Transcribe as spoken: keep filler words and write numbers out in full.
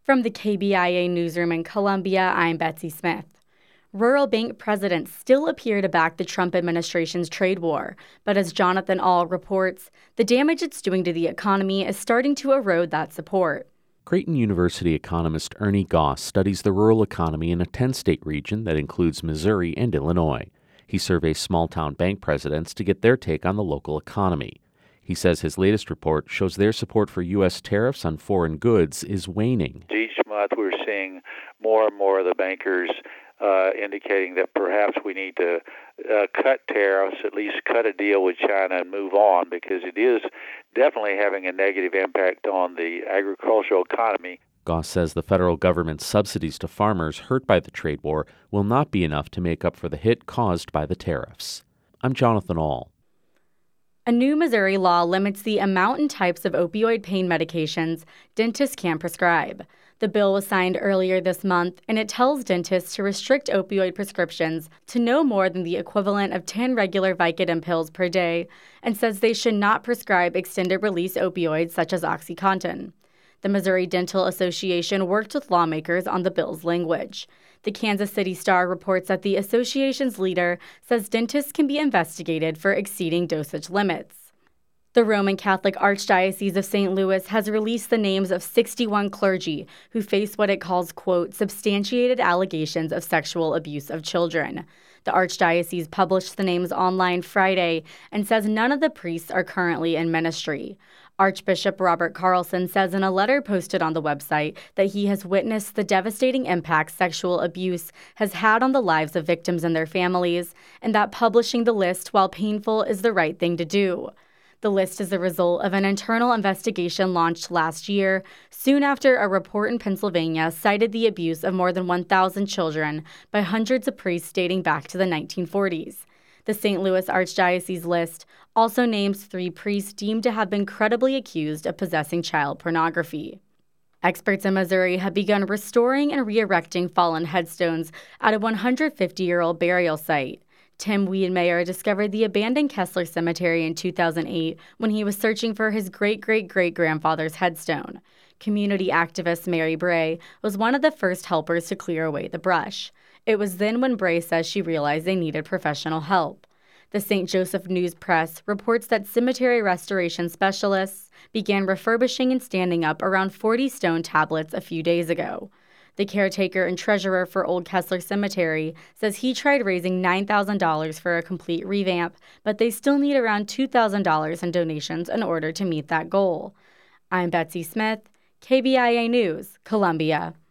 From the K B I A newsroom in Columbia, I'm Betsy Smith. Rural bank presidents still appear to back the Trump administration's trade war, but as Jonathan Ahl reports, the damage it's doing to the economy is starting to erode that support. Creighton University economist Ernie Goss studies the rural economy in a ten-state region that includes Missouri and Illinois. He surveys small-town bank presidents to get their take on the local economy. He says his latest report shows their support for U S tariffs on foreign goods is waning. Each month we're seeing more and more of the bankers uh, indicating that perhaps we need to uh, cut tariffs, at least cut a deal with China and move on, because it is definitely having a negative impact on the agricultural economy. Goss says the federal government's subsidies to farmers hurt by the trade war will not be enough to make up for the hit caused by the tariffs. I'm Jonathan Ahl. A new Missouri law limits the amount and types of opioid pain medications dentists can prescribe. The bill was signed earlier this month, and it tells dentists to restrict opioid prescriptions to no more than the equivalent of ten regular Vicodin pills per day, and says they should not prescribe extended-release opioids such as OxyContin. The Missouri Dental Association worked with lawmakers on the bill's language. The Kansas City Star reports that the association's leader says dentists can be investigated for exceeding dosage limits. The Roman Catholic Archdiocese of Saint Louis has released the names of sixty-one clergy who face what it calls, quote, substantiated allegations of sexual abuse of children. The Archdiocese published the names online Friday and says none of the priests are currently in ministry. Archbishop Robert Carlson says in a letter posted on the website that he has witnessed the devastating impact sexual abuse has had on the lives of victims and their families, and that publishing the list, while painful, is the right thing to do. The list is the result of an internal investigation launched last year, soon after a report in Pennsylvania cited the abuse of more than one thousand children by hundreds of priests dating back to the nineteen forties. The Saint Louis Archdiocese list also names three priests deemed to have been credibly accused of possessing child pornography. Experts in Missouri have begun restoring and re-erecting fallen headstones at a one hundred fifty-year-old burial site. Tim Wiedemeyer discovered the abandoned Kessler Cemetery in two thousand eight when he was searching for his great-great-great-grandfather's headstone. Community activist Mary Bray was one of the first helpers to clear away the brush. It was then when Bray says she realized they needed professional help. The Saint Joseph News Press reports that cemetery restoration specialists began refurbishing and standing up around forty stone tablets a few days ago. The caretaker and treasurer for Old Kessler Cemetery says he tried raising nine thousand dollars for a complete revamp, but they still need around two thousand dollars in donations in order to meet that goal. I'm Betsy Smith, K B I A News, Columbia.